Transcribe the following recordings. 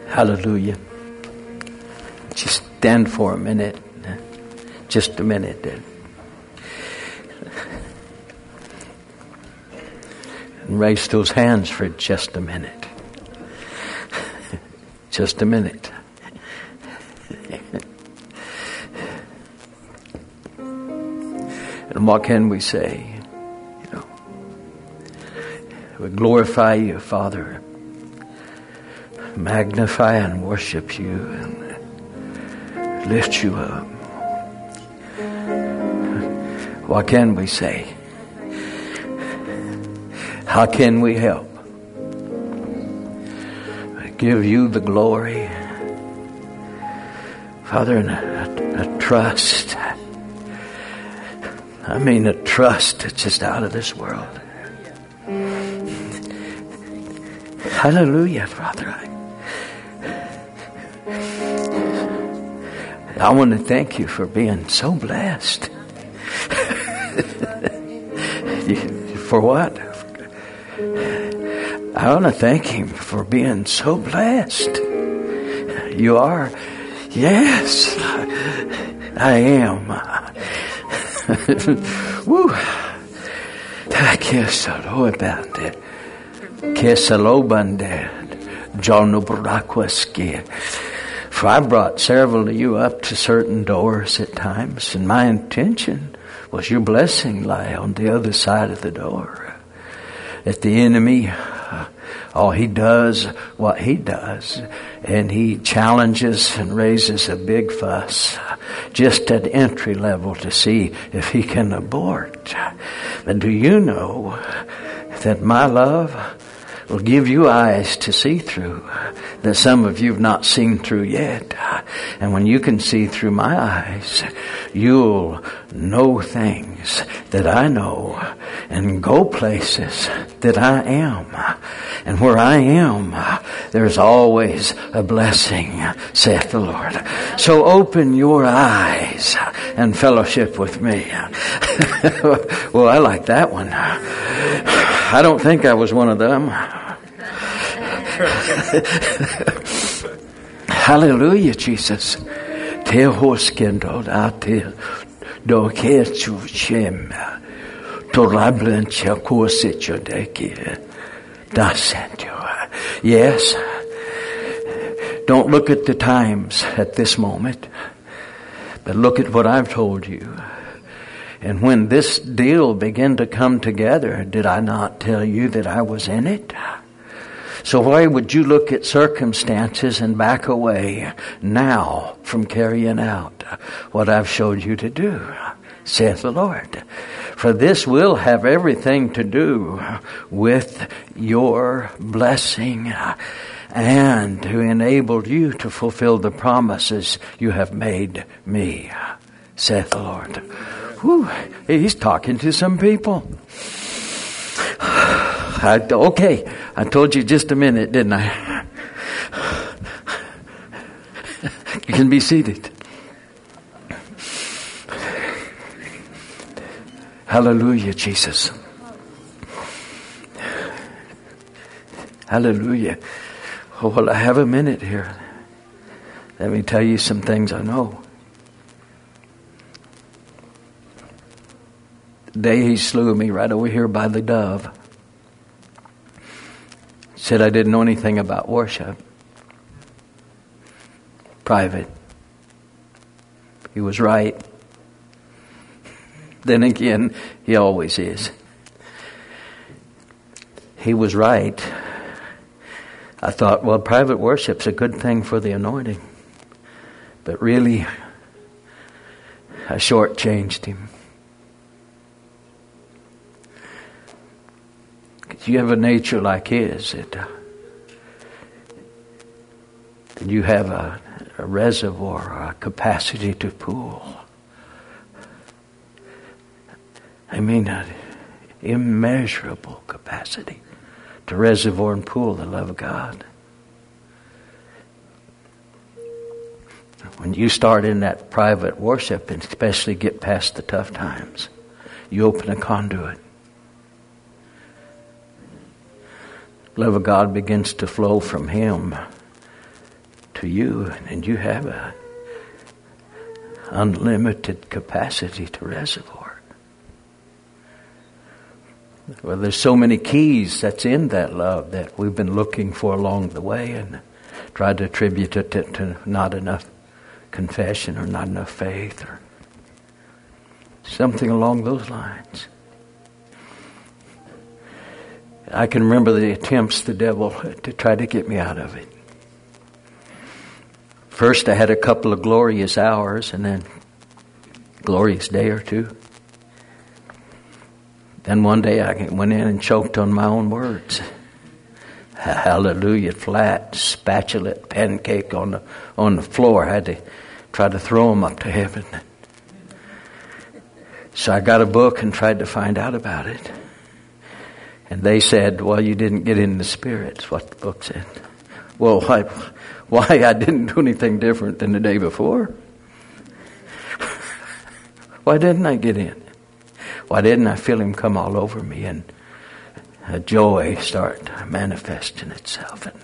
Hallelujah. Just stand for a minute. Just a minute. And raise those hands for just a minute. Just a minute. And what can we say? We glorify you, Father. Magnify and worship you and lift you up. What can we say? How can we help? Give you the glory, Father, and a trust. I mean, a trust that's just out of this world. Hallelujah, Father. I want to thank you for being so blessed. For what? I want to thank him for being so blessed. You are? Yes, I am. Woo. For I brought several of you up to certain doors at times, and my intention was your blessing lie on the other side of the door. That the enemy, he does what he does, and he challenges and raises a big fuss just at entry level to see if he can abort. But do you know that my love will give you eyes to see through that some of you have not seen through yet? And when you can see through my eyes, you'll know things that I know and go places that I am. And where I am, there's always a blessing, saith the Lord. So open your eyes and fellowship with me. Well, I like that one. I don't think I was one of them. Hallelujah, Jesus. Te hoskendo atil do kechu chem to rablencha kosicho deki dasentio. Yes. Don't look at the times at this moment, but look at what I've told you. And when this deal began to come together, did I not tell you that I was in it? So why would you look at circumstances and back away now from carrying out what I've showed you to do, saith the Lord? For this will have everything to do with your blessing and to enable you to fulfill the promises you have made me, saith the Lord. Whew, he's talking to some people. Okay, I told you just a minute, didn't I? You can be seated. Hallelujah, Jesus. Hallelujah. Oh, well, I have a minute here. Let me tell you some things I know. The day he slew me right over here by the Dove, said I didn't know anything about worship. Private. He was right. Then again, he always is. He was right. I thought, well, private worship's a good thing for the anointing. But really, I shortchanged him. You have a nature like his, that you have a reservoir, a capacity to pool. I mean, an immeasurable capacity to reservoir and pool the love of God. When you start in that private worship, and especially get past the tough times, you open a conduit. Love of God begins to flow from him to you, and you have a unlimited capacity to reservoir. Well, there's so many keys that's in that love that we've been looking for along the way and tried to attribute it to not enough confession or not enough faith or something along those lines. I can remember the attempts the devil to try to get me out of it. First I had a couple of glorious hours and then glorious day or two. Then one day I went in and choked on my own words. Hallelujah, flat, spatula, pancake on the floor. I had to try to throw them up to heaven. So I got a book and tried to find out about it. And they said, well, you didn't get in the Spirit, is what the book said. Well, why I didn't do anything different than the day before? Why didn't I get in? Why didn't I feel Him come all over me and a joy start manifesting itself? And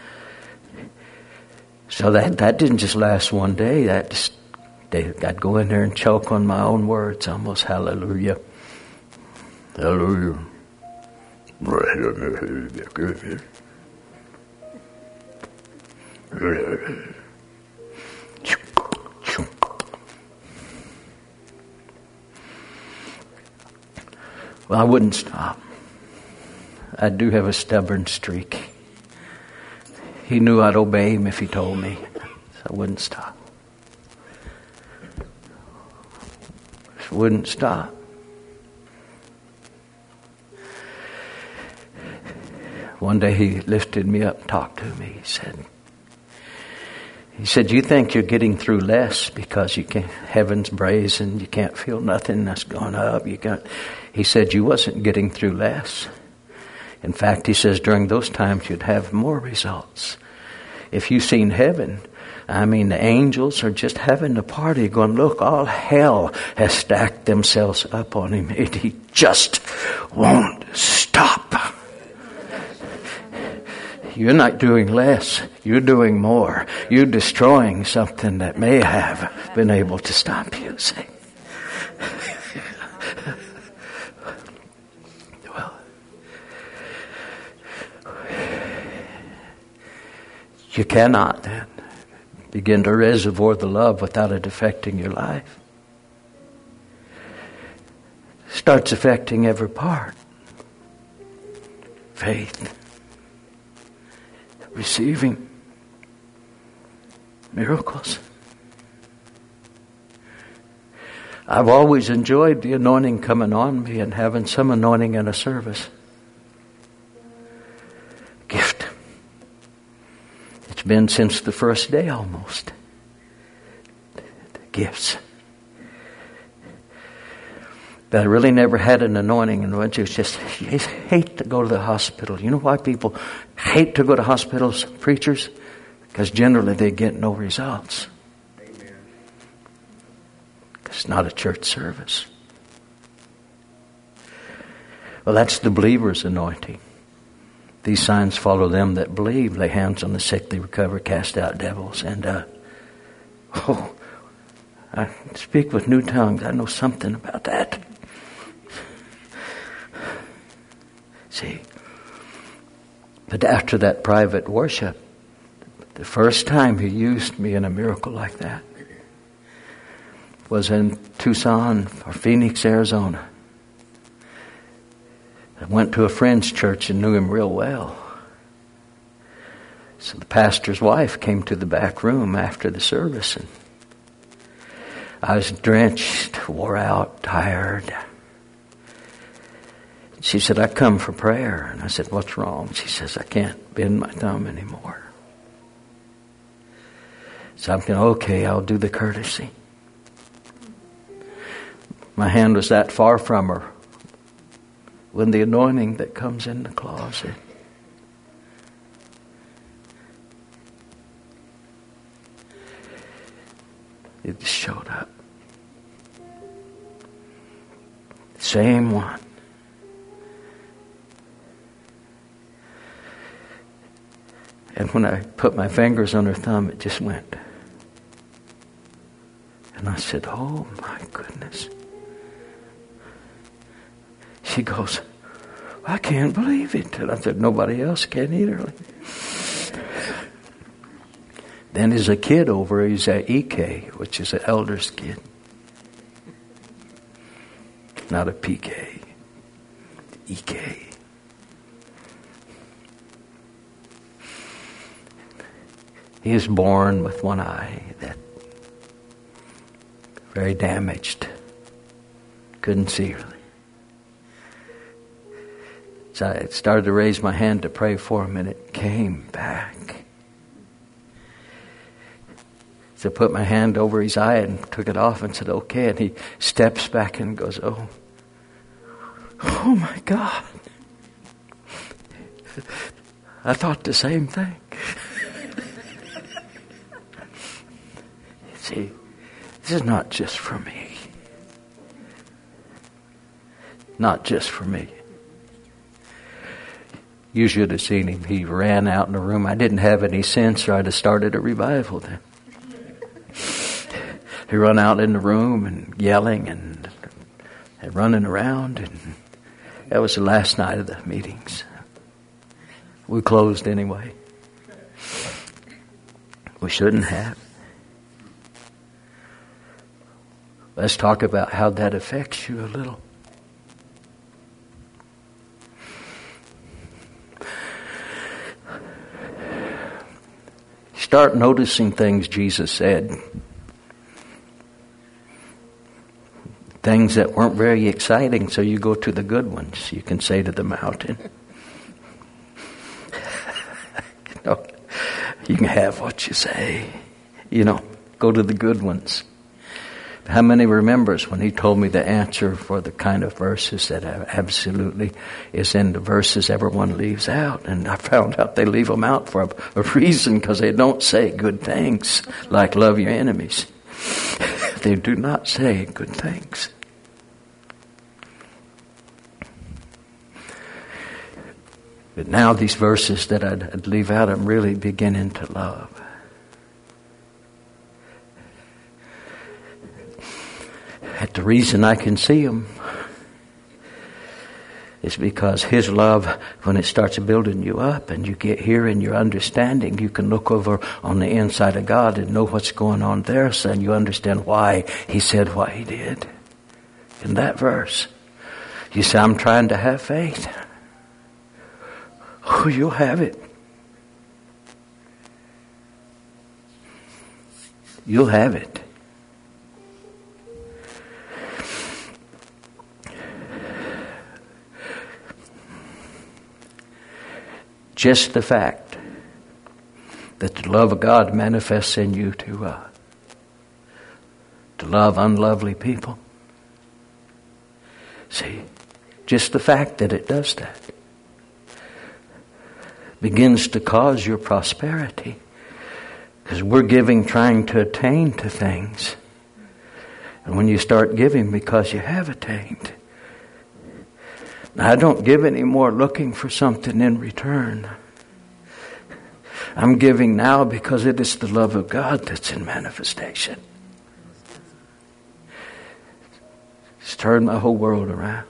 so that didn't just last one day. I'd go in there and choke on my own words, almost hallelujah. Hallelujah. Well, I wouldn't stop. I do have a stubborn streak. He knew I'd obey Him if He told me, so I wouldn't stop. Just wouldn't stop. One day He lifted me up and talked to me. He said, you think you're getting through less because you can't, heaven's brazen, you can't feel nothing that's gone up. He said, you wasn't getting through less. In fact, He says, during those times you'd have more results. If you've seen heaven, the angels are just having a party going, look, all hell has stacked themselves up on Him. And He just won't stop. You're not doing less. You're doing more. You're destroying something that may have been able to stop you. See? Well, you cannot then begin to reservoir the love without it affecting your life. It starts affecting every part. Faith. Receiving miracles. I've always enjoyed the anointing coming on me and having some anointing in a service. Gift. It's been since the first day almost. The gifts. But I really never had an anointing, and I just hate to go to the hospital. You know why people hate to go to hospitals, preachers? Because generally they get no results. Amen. It's not a church service. Well, that's the believer's anointing. These signs follow them that believe. Lay hands on the sick, they recover, cast out devils. And, I speak with new tongues. I know something about that. See, but after that private worship, the first time He used me in a miracle like that was in Tucson or Phoenix, Arizona. I went to a friend's church and knew him real well. So the pastor's wife came to the back room after the service, and I was drenched, wore out, tired. She said, I come for prayer. And I said, what's wrong? She says, I can't bend my thumb anymore. So I'm thinking, okay, I'll do the courtesy. My hand was that far from her when the anointing that comes in the closet. It just showed up. Same one. And when I put my fingers on her thumb, it just went. And I said, oh my goodness. She goes, I can't believe it. And I said, nobody else can either. Then there's a kid over, he's at EK, which is an elder's kid. Not a PK. EK. He is born with one eye that very damaged. Couldn't see really. So I started to raise my hand to pray for him, and it came back. So I put my hand over his eye and took it off and said, okay. And he steps back and goes, oh my God. I thought the same thing. See, this is not just for me. Not just for me. You should have seen him. He ran out in the room. I didn't have any sense, or I'd have started a revival then. He run out in the room and yelling and running around. And that was the last night of the meetings. We closed anyway. We shouldn't have. Let's talk about how that affects you a little. Start noticing things Jesus said. Things that weren't very exciting, so you go to the good ones. You can say to the mountain, you can have what you say. Go to the good ones. How many remembers when he told me the answer for the kind of verses that absolutely is in the verses everyone leaves out? And I found out they leave them out for a reason, because they don't say good things like love your enemies. They do not say good things. But now these verses that I'd leave out, I'm really beginning to love. And the reason I can see them is because His love, when it starts building you up and you get here in your understanding, you can look over on the inside of God and know what's going on there, so you understand why He said what He did. In that verse, you say, I'm trying to have faith. Oh, you'll have it. You'll have it. Just the fact that the love of God manifests in you to love unlovely people. See, just the fact that it does that begins to cause your prosperity, because we're giving trying to attain to things. And when you start giving because you have attained, I don't give anymore looking for something in return. I'm giving now because it is the love of God that's in manifestation. It's turned my whole world around.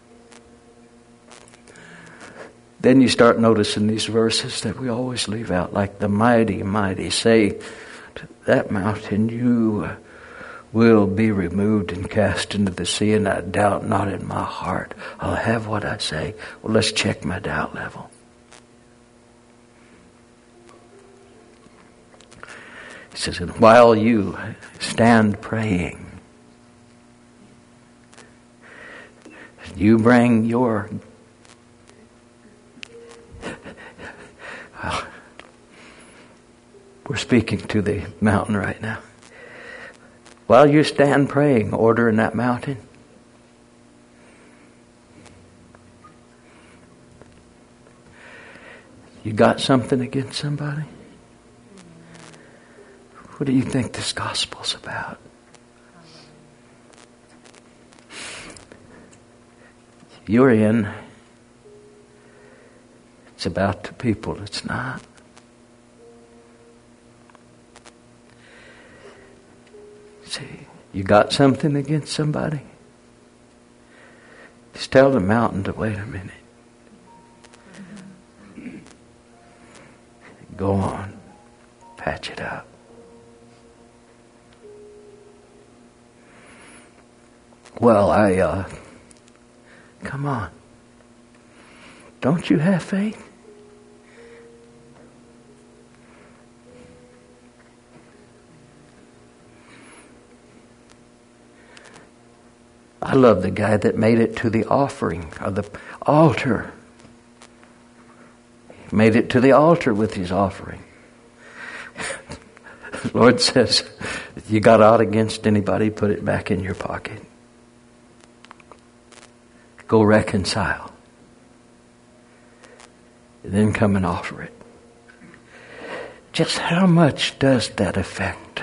Then you start noticing these verses that we always leave out, like the mighty, mighty say to that mountain, you will be removed and cast into the sea, and I doubt not in my heart. I'll have what I say. Well, let's check my doubt level. He says, and while you stand praying, you bring your... We're speaking to the mountain right now. While you stand praying, order in that mountain. You got something against somebody? What do you think this gospel's about? You're in. It's about the people. It's not. See, you got something against somebody? Just tell the mountain to wait a minute. Go on. Patch it up. Well, come on. Don't you have faith? I love the guy that made it to the offering or the altar. He made it to the altar with his offering. The Lord says, if you got out against anybody, put it back in your pocket. Go reconcile. And then come and offer it. Just how much does that affect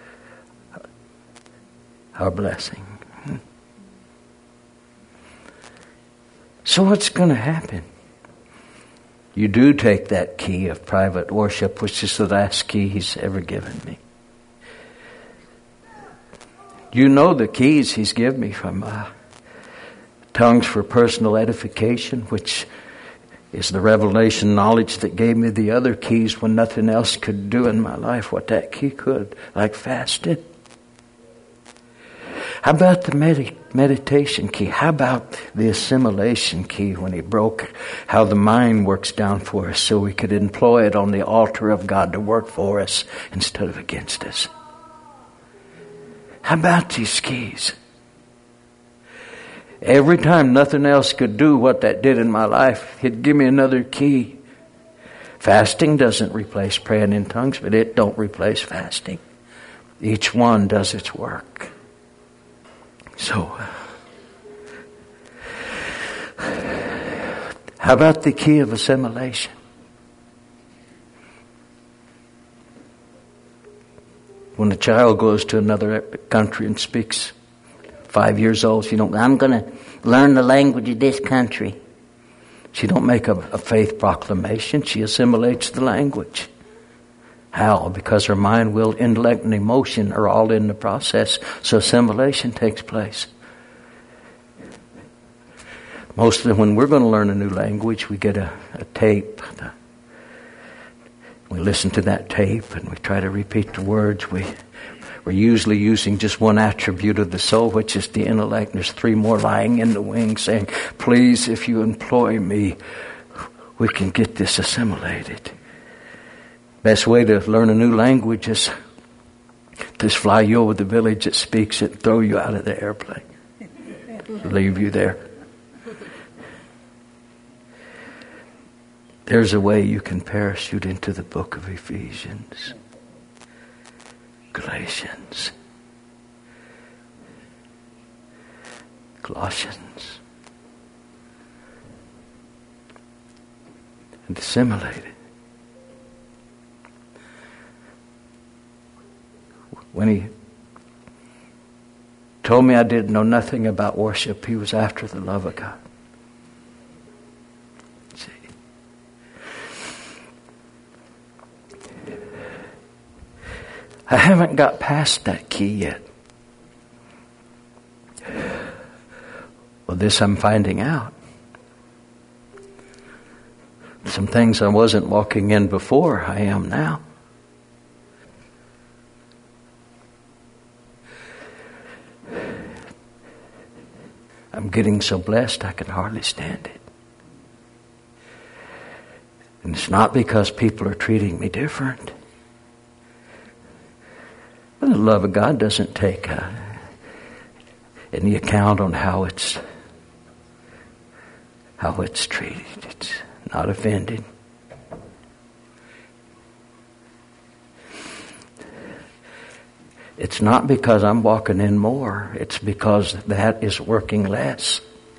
our blessing? So what's going to happen? You do take that key of private worship, which is the last key He's ever given me. You know the keys He's given me from tongues for personal edification, which is the revelation knowledge that gave me the other keys when nothing else could do in my life what that key could, like fasting. How about the meditation key? How about the assimilation key when He broke how the mind works down for us so we could employ it on the altar of God to work for us instead of against us? How about these keys? Every time nothing else could do what that did in my life, He'd give me another key. Fasting doesn't replace praying in tongues, but it don't replace fasting. Each one does its work. So, how about the key of assimilation? When a child goes to another country and speaks, 5 years old, I'm going to learn the language of this country. She don't make a faith proclamation. She assimilates the language. How? Because her mind, will, intellect, and emotion are all in the process. So assimilation takes place. Mostly when we're going to learn a new language, we get a tape. We listen to that tape and we try to repeat the words. We're usually using just one attribute of the soul, which is the intellect. There's 3 more lying in the wings saying, please, if you employ me, we can get this assimilated. Best way to learn a new language is just fly you over the village that speaks it, throw you out of the airplane, leave you there. There's a way you can parachute into the book of Ephesians, Galatians, Colossians, and assimilate it. When He told me I didn't know nothing about worship, He was after the love of God. See? I haven't got past that key yet. Well, this I'm finding out. Some things I wasn't walking in before, I am now. I'm getting so blessed I can hardly stand it. And it's not because people are treating me different. But the love of God doesn't take any account on how it's treated. It's not offended. It's not because I'm walking in more. It's because that is working less.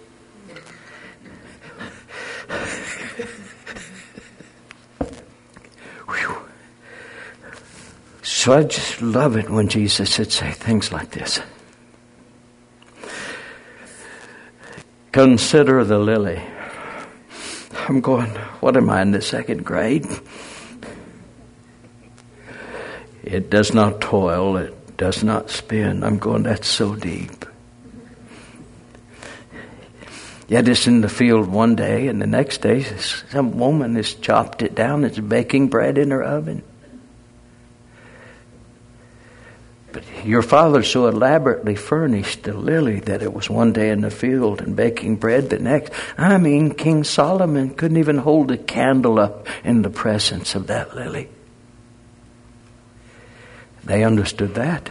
So I just love it when Jesus would say things like this. Consider the lily. I'm going, what am I, in the 2nd grade? It does not toil, it does not spin. I'm going, that's so deep. Yet it's in the field one day, and the next day some woman has chopped it down. It's baking bread in her oven. But your father so elaborately furnished the lily that it was one day in the field and baking bread the next. I mean, King Solomon couldn't even hold a candle up in the presence of that lily. They understood that.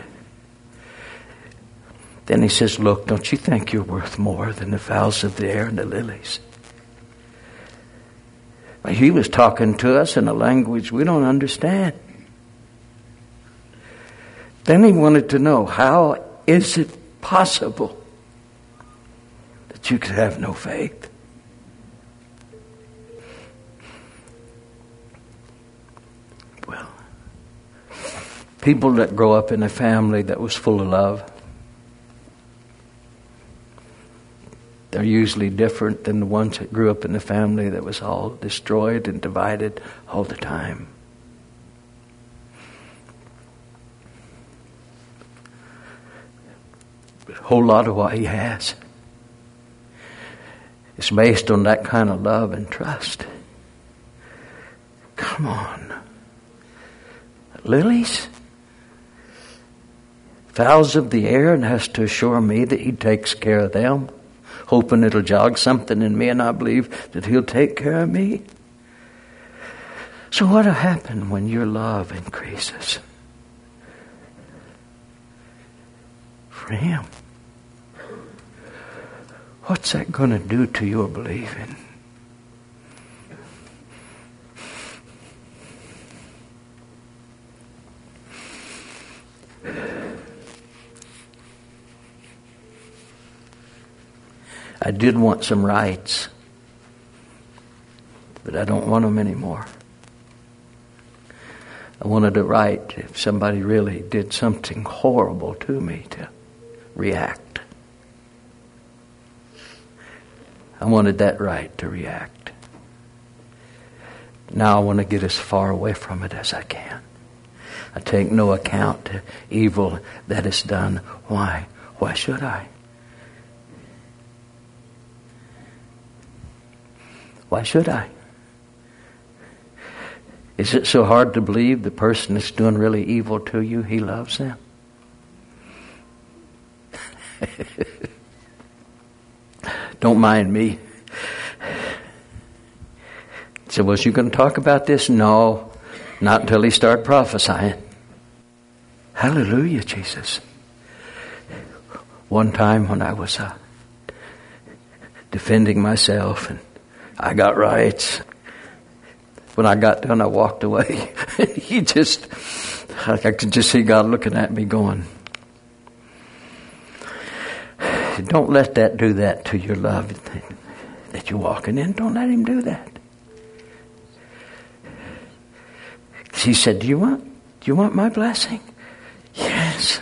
Then he says, look, don't you think you're worth more than the fowls of the air and the lilies? Well, he was talking to us in a language we don't understand. Then he wanted to know, how is it possible that you could have no faith? Well, people that grow up in a family that was full of love, they're usually different than the ones that grew up in a family that was all destroyed and divided all the time. A whole lot of what he has is based on that kind of love and trust. Come on. Lilies? Fowls of the air, and has to assure me that he takes care of them, hoping it'll jog something in me, and I believe that he'll take care of me. So what'll happen when your love increases for him? What's that going to do to your believing? I did want some rights, but I don't want them anymore. I wanted a right if somebody really did something horrible to me to react. I wanted that right to react. Now I want to get as far away from it as I can. I take no account to evil that is done. Why? Why should I? Why should I? Is it so hard to believe the person that's doing really evil to you, he loves them? Don't mind me. So was you going to talk about this? No, not until he started prophesying. Hallelujah, Jesus. One time when I was defending myself and I got rights. When I got done, I walked away. I could just see God looking at me going, don't let that do that to your love that you're walking in. Don't let him do that. He said, do you want my blessing? Yes.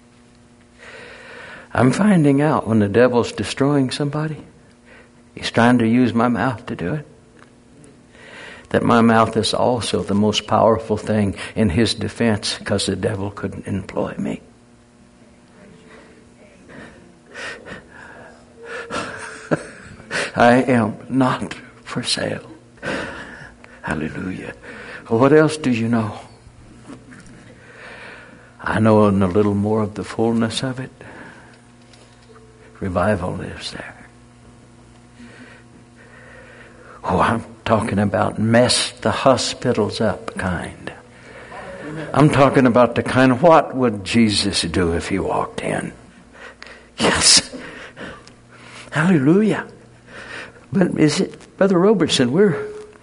I'm finding out when the devil's destroying somebody, he's trying to use my mouth to do it. That my mouth is also the most powerful thing in his defense because the devil couldn't employ me. I am not for sale. Hallelujah. Well, what else do you know? I know in a little more of the fullness of it, revival lives there. Oh, I'm talking about mess the hospitals up kind. I'm talking about the kind of what would Jesus do if he walked in? Yes. Hallelujah. But is it, Brother Robertson, we're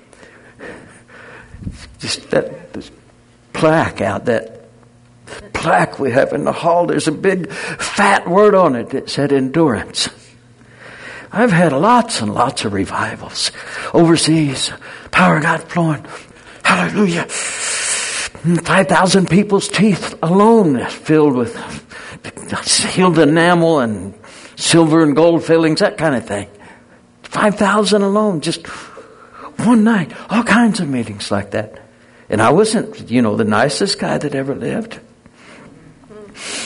just that plaque out, that plaque we have in the hall, there's a big fat word on it that said endurance. I've had lots and lots of revivals overseas. Power of God flowing. Hallelujah. 5,000 people's teeth alone filled with healed enamel and silver and gold fillings, that kind of thing. 5,000 alone, just one night. All kinds of meetings like that. And I wasn't, the nicest guy that ever lived.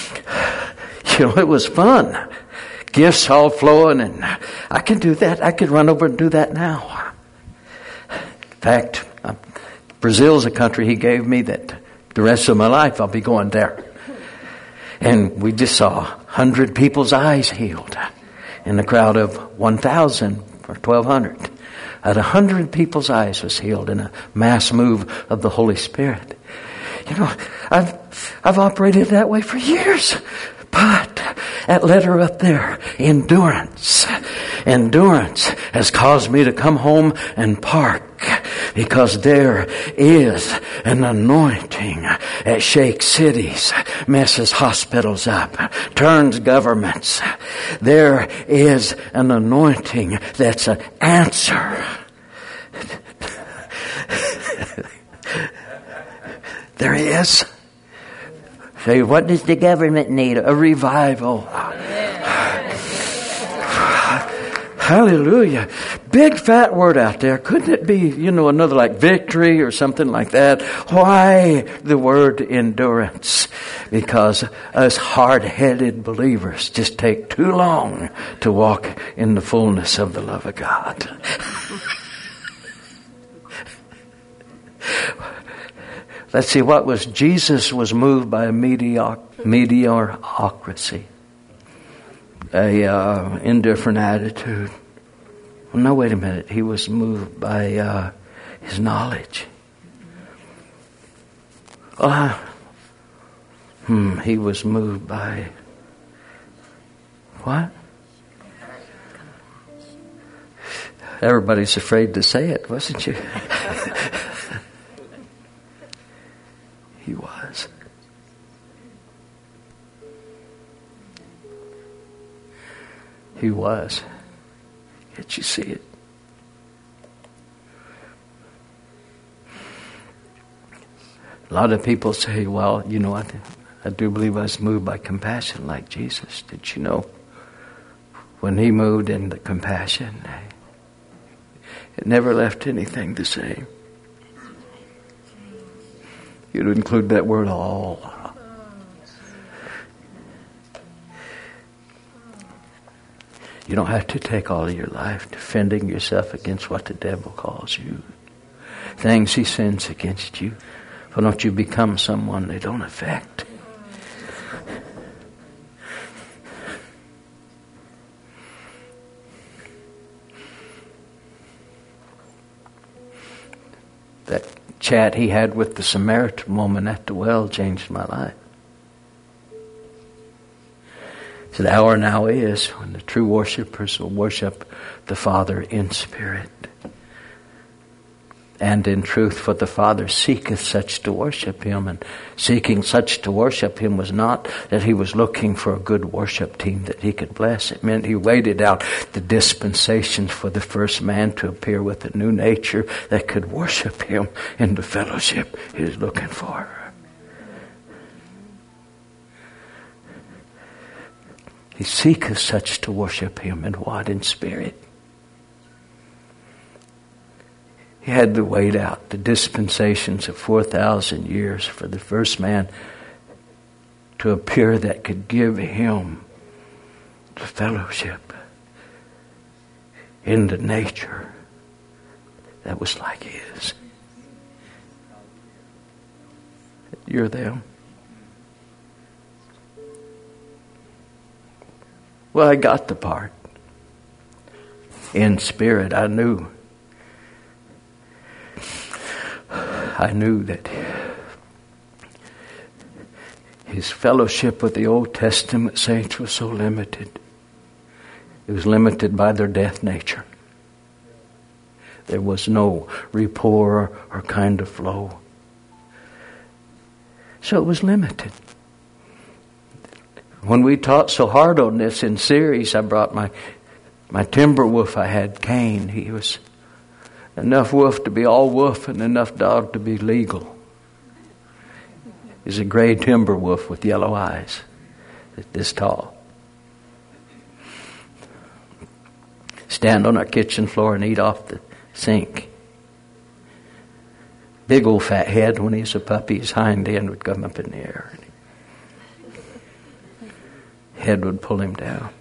it was fun. Gifts all flowing, and I can do that. I could run over and do that now. In fact, Brazil's a country He gave me that the rest of my life I'll be going there. And we just saw 100 people's eyes healed in a crowd of 1,000 or 1,200. At 100 people's eyes was healed in a mass move of the Holy Spirit. You know, I've operated that way for years. But that letter up there, endurance. Endurance has caused me to come home and park, because there is an anointing that shakes cities, messes hospitals up, turns governments. There is an anointing that's an answer. There is. Say, what does the government need? A revival. Hallelujah. Big fat word out there. Couldn't it be, another like victory or something like that? Why the word endurance? Because us hard-headed believers just take too long to walk in the fullness of the love of God. Let's see, what was Jesus was moved by a mediocrity, a indifferent attitude. Well, no, wait a minute. He was moved by His knowledge. He was moved by what? Everybody's afraid to say it, wasn't you? He was. He was. Can't you see it? A lot of people say, well, I do believe I was moved by compassion like Jesus. Did you know? When He moved in the compassion, it never left anything the same. You'd include that word all. You don't have to take all of your life defending yourself against what the devil calls you. Things he sends against you. Why don't you become someone they don't affect? That chat he had with the Samaritan woman at the well changed my life. So the hour now is when the true worshipers will worship the Father in spirit and in truth, for the Father seeketh such to worship Him. And seeking such to worship Him was not that He was looking for a good worship team that He could bless. It meant He waited out the dispensations for the first man to appear with a new nature that could worship Him in the fellowship He was looking for. He seeketh such to worship Him in what? In spirit. He had to wait out the dispensations of 4,000 years for the first man to appear that could give him the fellowship in the nature that was like His. You're them. Well, I got the part. In spirit, I knew that His fellowship with the Old Testament saints was so limited. It was limited by their death nature. There was no rapport or kind of flow. So it was limited. When we taught so hard on this in series, I brought my timber wolf I had, Cain. He was enough wolf to be all wolf and enough dog to be legal. He's a gray timber wolf with yellow eyes, this tall. Stand on our kitchen floor and eat off the sink. Big old fat head. When he was a puppy, his hind end would come up in the air. head would pull him down.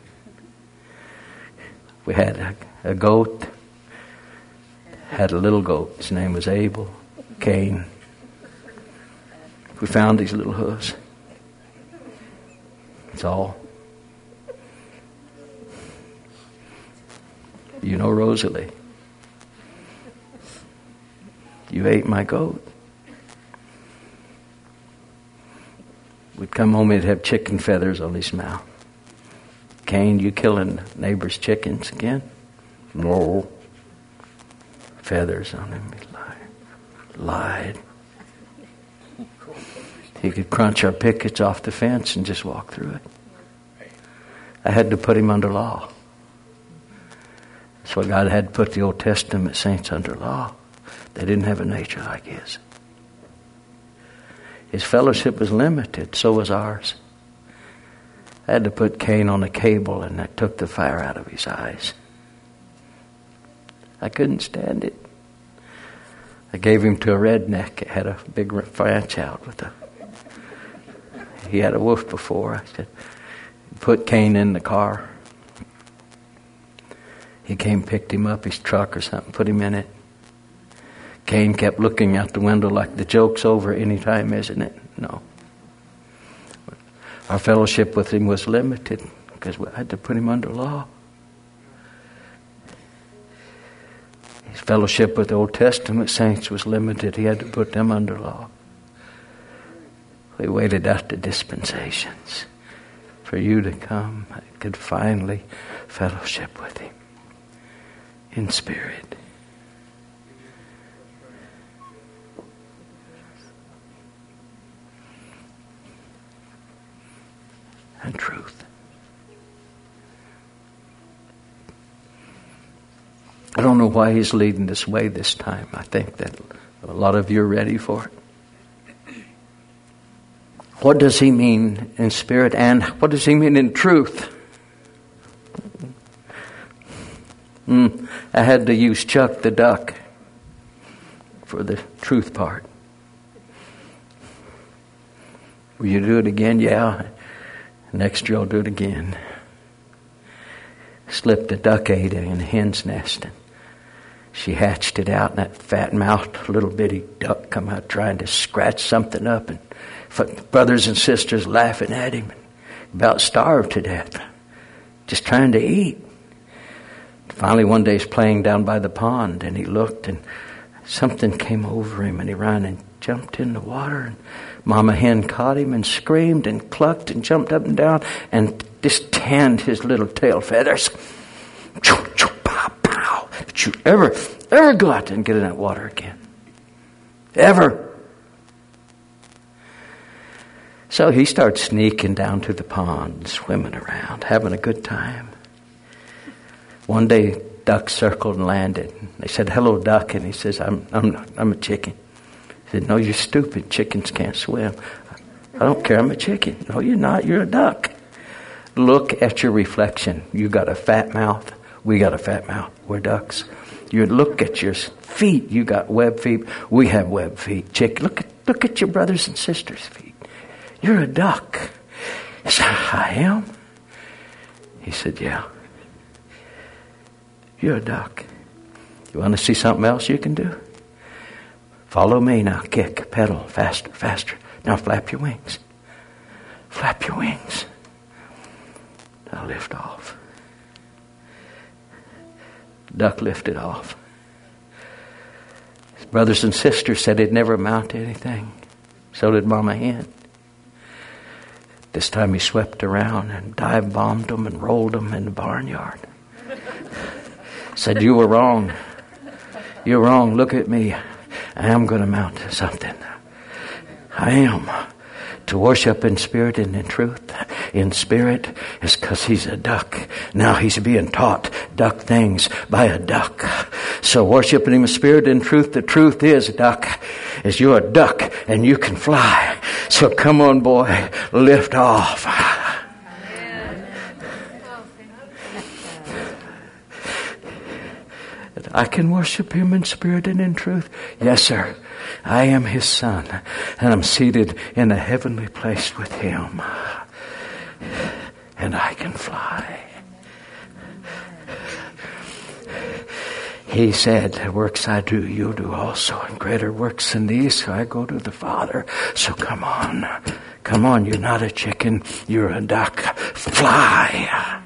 We had a goat, had a little goat. His name was Abel, Cain. We found these little hooves. That's all. You know Rosalie. You ate my goat. We'd come home, he'd have chicken feathers on his mouth. Cain, you killing neighbor's chickens again? No. Feathers on him. He lied. He could crunch our pickets off the fence and just walk through it. I had to put him under law. That's why God had to put the Old Testament saints under law. They didn't have a nature like his. His fellowship was limited, so was ours. I had to put Cain on a cable, and that took the fire out of his eyes. I couldn't stand it. I gave him to a redneck. It had a big ranch out with a... He had a wolf before. I said, put Cain in the car. He came, picked him up, his truck or something, put him in it. Cain kept looking out the window like the joke's over any time, isn't it? No. Our fellowship with him was limited because we had to put him under law. His fellowship with the Old Testament saints was limited. He had to put them under law. We waited out the dispensations for you to come. I could finally fellowship with him in spirit. And truth. I don't know why he's leading this way this time. I think that a lot of you are ready for it. What does he mean in spirit, and what does he mean in truth? I had to use Chuck the duck for the truth part. Will you do it again? Yeah. Next year I'll do it again. Slipped a duck egg in a hen's nest, and she hatched it out, and that fat-mouthed little bitty duck come out trying to scratch something up, and brothers and sisters laughing at him, about starved to death, just trying to eat. Finally one day he's playing down by the pond, and he looked, and something came over him, and he ran and jumped in the water, and Mama hen caught him and screamed and clucked and jumped up and down and just tanned his little tail feathers. Choo, choo, pow, pow. Did you ever go out there and get in that water again? Ever? So he starts sneaking down to the pond, swimming around, having a good time. One day, duck circled and landed. They said, "Hello, duck," and he says, "I'm a chicken." He said, "No, you're stupid. Chickens can't swim." "I don't care. I'm a chicken." "No, you're not. You're a duck." Look at your reflection. You got a fat mouth. We got a fat mouth. We're ducks. You look at your feet. You got web feet. We have web feet. Look at your brothers and sisters' feet. You're a duck. I said, "I am?" He said, "Yeah. You're a duck. You want to see something else you can do? Follow me now. Kick, pedal, faster, faster. Now flap your wings. Flap your wings. Now lift off." Duck lifted off. His brothers and sisters said he'd never amount to anything. So did Mama hen. This time he swept around and dive-bombed them and rolled them in the barnyard. Said, "You were wrong. You're wrong. Look at me. I am going to amount to something. I am." To worship in spirit and in truth. In spirit is because he's a duck. Now he's being taught duck things by a duck. So worshiping him in spirit and truth. The truth is, duck, is you're a duck and you can fly. So come on, boy, lift off. I can worship him in spirit and in truth. Yes, sir. I am his son, and I'm seated in a heavenly place with him. and I can fly. He said, the works I do, you do also, and greater works than these, so I go to the Father. So come on. Come on, you're not a chicken, you're a duck. Fly.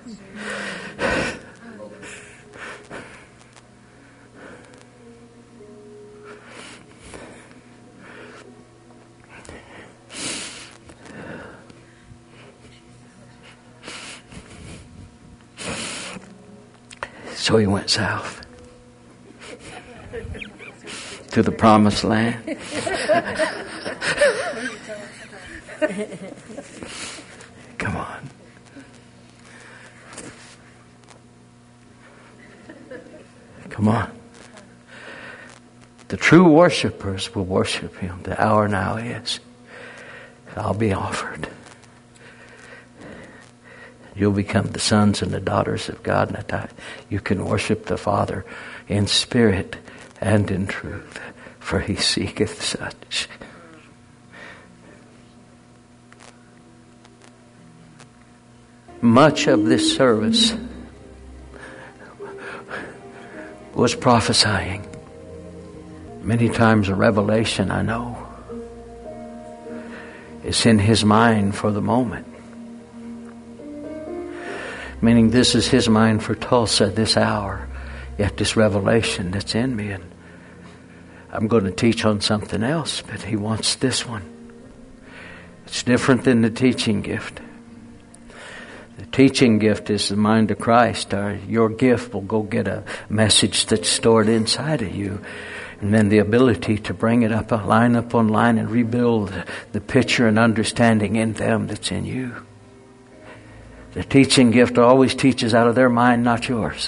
So he went south to the promised land. Come on. Come on. The true worshipers will worship him. The hour now is. I'll be offered. You'll become the sons and the daughters of God. And you can worship the Father in spirit and in truth, for he seeketh such. Much of this service was prophesying. Many times a revelation, I know, is in his mind for the moment. Meaning this is his mind for Tulsa this hour. Yet this revelation that's in me, and I'm going to teach on something else, but he wants this one. It's different than the teaching gift. The teaching gift is the mind of Christ. Your gift will go get a message that's stored inside of you. And then the ability to bring it up line upon line and rebuild the picture and understanding in them that's in you. The teaching gift always teaches out of their mind, not yours.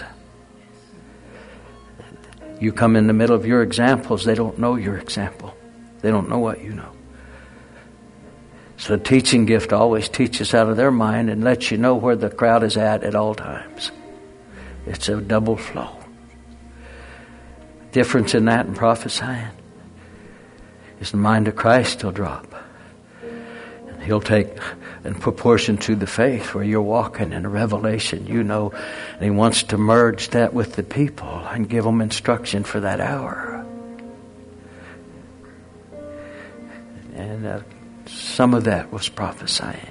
You come in the middle of your examples, they don't know your example. They don't know what you know. So the teaching gift always teaches out of their mind and lets you know where the crowd is at all times. It's a double flow. Difference in that and prophesying is the mind of Christ will drop. And he'll take in proportion to the faith where you're walking in a revelation, you know, and he wants to merge that with the people and give them instruction for that hour. And some of that was prophesying.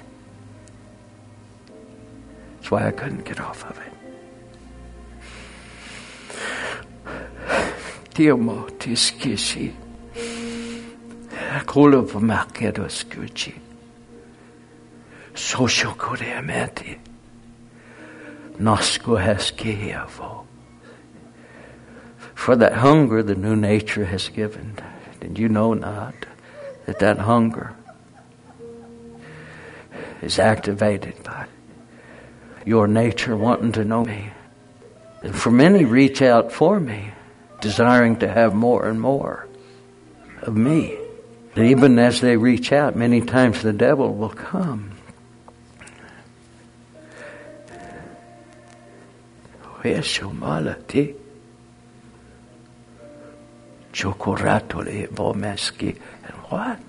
That's why I couldn't get off of it. Timo tiskishi. Kolo pamakedo skuchi. Social koreameti. Nosko heskiavo. For that hunger the new nature has given. And you know not that hunger is activated by your nature wanting to know me. And for many reach out for me, desiring to have more and more of me. And even as they reach out, many times the devil will come. Chocoratole vomeski. And what?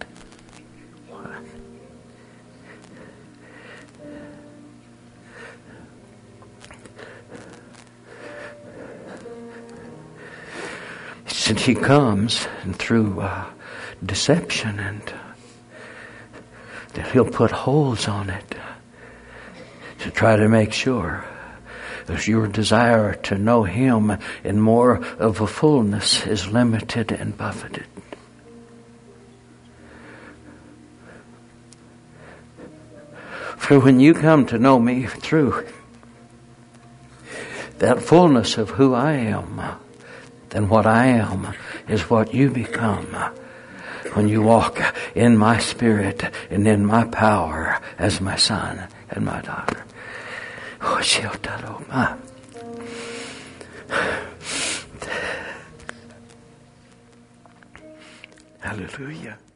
Since he comes and through deception, and that he'll put holes on it to try to make sure that your desire to know him in more of a fullness is limited and buffeted. For when you come to know me through that fullness of who I am, then what I am is what you become when you walk in my spirit and in my power as my son and my daughter. Hallelujah.